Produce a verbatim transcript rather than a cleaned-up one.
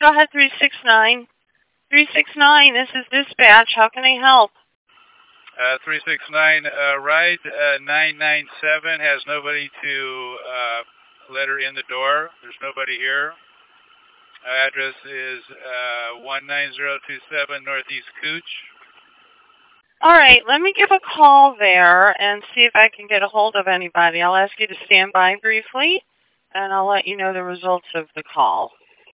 Go ahead, three six nine. three six nine, this is dispatch. How can I help? Uh, three six nine, uh, ride uh, nine nine seven has nobody to uh, let her in the door. There's nobody here. Our address is uh, one nine zero two seven Northeast Cooch. All right, let me give a call there and see if I can get a hold of anybody. I'll ask you to stand by briefly, and I'll let you know the results of the call.